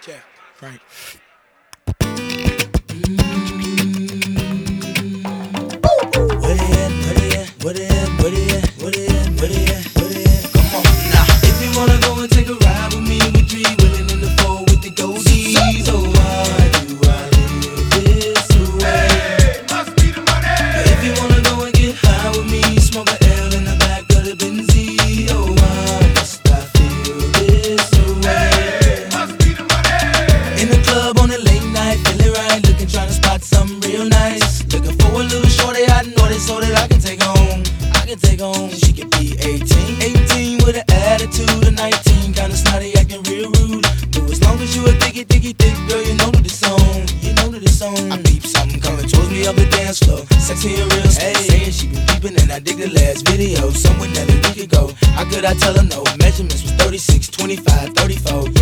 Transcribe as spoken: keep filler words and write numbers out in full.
Yeah, right. Where they at? Where they at? Where they at? Where they at? Where they at? Where they at? Where they at? Come on now. If you wanna go and take a ride with me, we three willing in the four with the goldies. Oh, why do I live this way? Hey, must be the money. If you wanna go and get high with me, smoke a L in the back of the Benzie. Oh, why must I feel this way? Hey, must be the money. In the club on a late night, feeling right, looking trying to spot something real nice. Looking for a little shorty I know this so that I can take home. I can take home. She could be eighteen, eighteen with an attitude of nineteen, kinda snotty, acting real rude. But as long as you a diggy, diggy, thick girl, you know that it's on. You know that it's on. I peep something coming towards me up the dance floor, sexy and real. Hey, saying she been peeping and I dig the last video, somewhere that a week ago. How could I tell her no? Measurements was thirty-six, twenty-five, thirty-four.